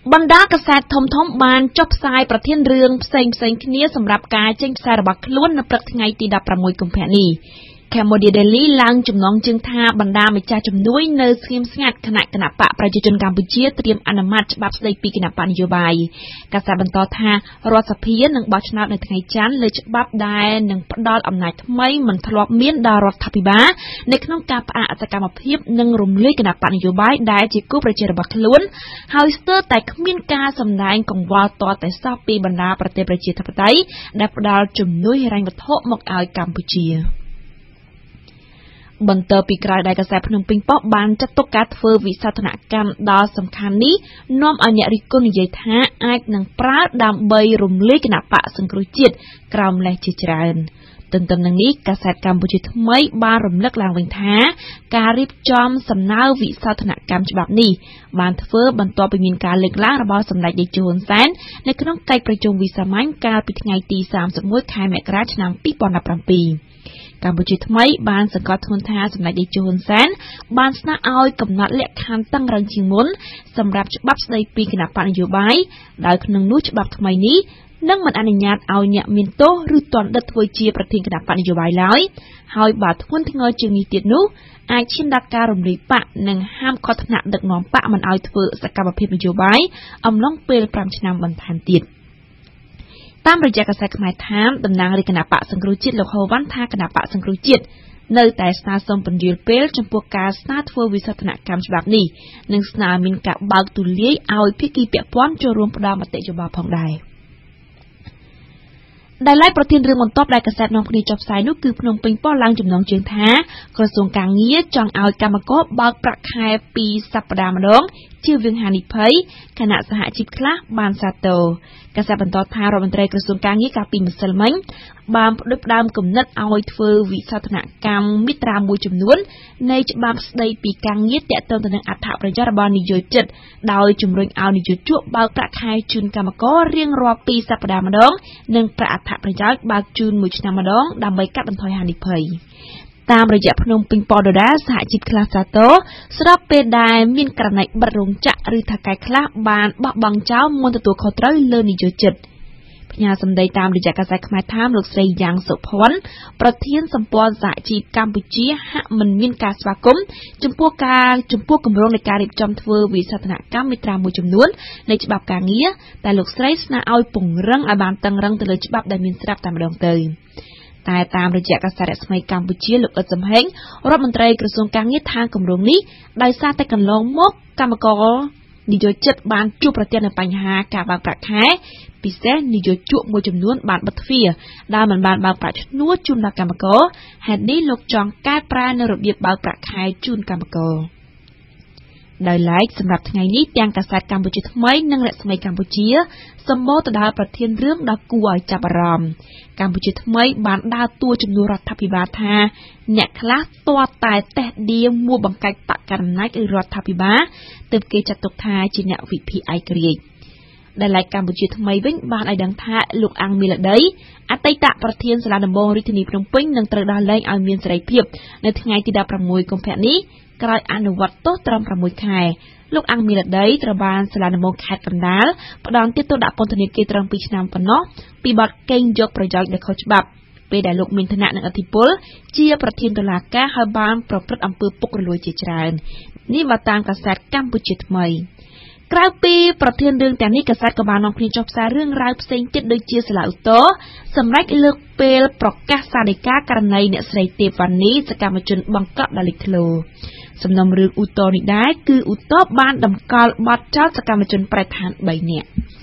បណ្ដាកាសែតធំៗបានចុះផ្សាយប្រធានរឿងផ្សេងៗគ្នាសម្រាប់ការចេញផ្សាយរបស់ខ្លួននៅព្រឹកថ្ងៃទី 16 កុម្ភៈនេះ Cambodia Daily ឡើងចំណងជើងថាបណ្ដាម្ចាស់ជំនួយនៅស្ងៀមស្ងាត់គណៈបកប្រជាជនកម្ពុជាត្រៀមអនុម័តច្បាប់ស្ដីពីគណៈបកនយោបាយកាសែតបន្តថារដ្ឋសភានឹងបោះឆ្នោតនៅថ្ងៃច័ន្ទលើច្បាប់ដែលនឹងផ្ដល់អំណាចថ្មីមិនធ្លាប់មានដល់រដ្ឋាភិបាលនៅក្នុងការផ្អាកសកម្មភាពនិងរំលាយគណៈបកនយោបាយដែលជាគូប្រជែងរបស់ខ្លួនហើយស្ទើរតែគ្មានការសម្ដែងកង្វល់ទាល់តែសោះពីបណ្ដាប្រទេសប្រជាធិបតេយ្យដែលផ្ដល់ជំនួយហិរញ្ញវត្ថុមកឲ្យកម្ពុជាបន្តពីក្រោយដែលកាសែតភ្នំពេញប៉ុស្តិ៍បានចាត់ទុកការធ្វើវិសោធនកម្មដ៏សំខាន់នេះនាំឲ្យអ្នករិះគន់និយាយថាអាចនឹងប្រើដើម្បីរំលាយគណៈបកសង្គ្រោះជាតិក្រោមលេសជាច្រើនទន្ទឹមនឹងនេះកាសែតកម្ពុជាថ្មីបានរំលឹកឡើងវិញថាការរៀបចំសំណើវិសោធនកម្មច្បាប់នេះបានធ្វើបន្ទាប់ពីមានការលើកឡើងរបស់សម្ដេចតេជោ ហ៊ុនសែននៅក្នុងកិច្ចប្រជុំវិសាមញ្ញកាលពីថ្ងៃទី 31 ខែមករាឆ្នាំ 2017 កម្ពុជាថ្មីបានសង្កត់ធ្ងន់ថាសម្ដេចតេជោ ហ៊ុនសែនបានស្នើឲ្យកំណត់លក្ខខណ្ឌតឹងរ៉ឹងជាងមុនសម្រាប់ច្បាប់ស្ដីពីគណៈបកនយោបាយដោយក្នុងនោះច្បាប់ថ្មីនេះនឹងមិនអនុញ្ញាតឲ្យអ្នកមានទោសឬទណ្ឌិតធ្វើជាប្រធានគណៈបកនយោបាយឡើយហើយបើធ្ងន់ធ្ងរជាងនេះទៀតនោះអាចឈានដល់ការរំលាយបកនិងហាមឃាត់ថ្នាក់ដឹកនាំបកមិនឲ្យធ្វើសកម្មភាពនយោបាយអំឡុងពេល 5 ឆ្នាំបន្ថែមទៀតតាមរយៈកាសែតខ្មែរថាមតំណាងរាជគណៈបកសង្គ្រោះជាតិលោកហូវ៉ាន់ថាគណៈបកសង្គ្រោះជាតិនៅតែស្នើសុំពន្យាលពេលចំពោះការស្នើធ្វើវិសោធនកម្មច្បាប់នេះនិងស្នើមានការបើកទូលាយឲ្យភាគីពាក់ព័ន្ធចូលរួមផ្ដល់មតិយោបល់ផងដែរដែលឡែកប្រធានរឿងបន្ទាប់ដែលកាសែតនាំគ្នាចុះផ្សាយនោះគឺភ្នំពេញប៉ុស្តិ៍ឡើងចំណងជើងថាក្រសួងកាងារចង់ឲ្យកម្មករបើកប្រាក់ខែ2សប្តាហ៍ម្ដងជៀសវាងហានិភ័យគណៈសហជីពខ្លះបានសាទរកាសែតបន្តថារដ្ឋមន្ត្រីក្រសួងកាងារកាលពីម្សិលមិញបានផ្ដួចផ្ដើមគំនិតឲ្យធ្វើវិសោធនកម្មមាត្រាមួយចំនួននៃច្បាប់ស្ដីពីកាងារទាក់ទងទៅនឹងអត្ថប្រយោជន៍របស់និយោជិតដោយជំរុញឲ្យនិយោជកបើកប្រាក់ខែជូនកម្មកររៀងរាល់2សប្តាហ៍ម្ដងនិងប្រាក់អត្ថប្រយោជន៍បើកជូន1ឆ្នាំម្ដងដើម្បីកាត់បន្ថយហានិភ័យតាមរយៈភ្នំពេញប៉ុស្តិ៍ដដែលសហជីពខ្លះសាទរស្របពេលដែលមានករណីបិទរោងចក្រឬថៅកែខ្លះបានបោះបង់ចោលមុនទទួលខុសត្រូវលើនិយោជិតផ្ញើសម្ដីតាមរយៈកាសែតខ្មែរថាមលោកស្រីយ៉ាងសុភ័ណ្ឌប្រធានសម្ព័ន្ធសហជីពកម្ពុជាហាក់មិនមានការស្វាគមន៍ចំពោះគម្រោងនៃការរៀបចំធ្វើវិសោធនកម្មមាត្រាមួយចំនួននៃច្បាប់ការងារតែលោកស្រីស្នើឲ្យពង្រឹងឲ្យបានតឹងរ៉ឹងទៅលើច្បាប់ដែលមានស្រាប់តែម្ដងទៅតែតាមរយៈកាសែតរស្មីកម្ពុជាលោកអ៊ិតសំហេងរដ្ឋមន្ត្រីក្រសួងកាងារថាគម្រោងនេះដោយសារតែកន្លងមកកម្មករនិយោជិតបានជួបប្រទះនូវបញ្ហាការបើកប្រាក់ខែពិសេសនិយោជកមួយចំនួនបានបិទទ្វារដែលមិនបានបើកប្រាក់ឈ្នួលជូនដល់កម្មករហេតុនេះលោកចង់កែប្រែនៅរបៀបបើកប្រាក់ខែជូនកម្មករដោយឡែកសម្រាប់ថ្ងៃនេះទាំងកាសែតកម្ពុជាថ្មីនិងរស្មីកម្ពុជាសម្បូរទៅដោយប្រធានរឿងដ៏គួរឲ្យចាប់អារម្មណ៍កម្ពុជាថ្មីបានដើរតួជំនួសរដ្ឋាភិបាលថាអ្នកខ្លះទាល់តែតេះដៀមួបង្កាច់បកកណ្ដាលអំណាចរដ្ឋាភិបាលទើបគេចាត់ទុកថាជាអ្នកវិភាគឯករាជ្យដែលឡែកកម្ពុជាថ្មីវិញបានឲ្យដឹងថាលោកអង្គមីលដីអតីតប្រធានសាលាដំបងរាជធានីភ្នំពេញនឹងត្រូវដោះលែងឲ្យមានសេរីភាពនៅថ្ងៃទី 16 កុម្ភៈនេះក្រោយអនុវត្តទោសត្រឹម 6 ខែលោកអង្គមីលដីត្រូវបានសាលាដំបងខេត្តកណ្ដាលផ្ដន្ទាទោសដាក់ពន្ធនាគារត្រឹម 2 ឆ្នាំប៉ុណ្ណោះពីបទកេងយកប្រយោជន៍ដោយខុសច្បាប់ពេលដែលលោកមានឋានៈនិងឥទ្ធិពលជាប្រធានតុលាការហើយបានប្រព្រឹត្តអំពើពុករលួយជាច្រើននេះបើតាមកាសែតកម្ពុជាថ្មីក្រៅពីប្រធានរឿងទាំងនេះកាសែតក៏បាននាំគ្នាចុះផ្សាយរឿងរ៉ាវផ្សេងទៀតដូចជាសាលាឧទ្ធរសម្រាប់លើកពេលប្រកាសសាលដីកាករណីអ្នកស្រីទេពវណ្ណីសកម្មជនបង្កក់ដល់លេចធ្លោសំណុំរឿងឧទ្ធរនេះដែរគឺឧទ្ធរបានតម្កល់បទចោទសកម្មជនប្រតិឋាន 3 នាក់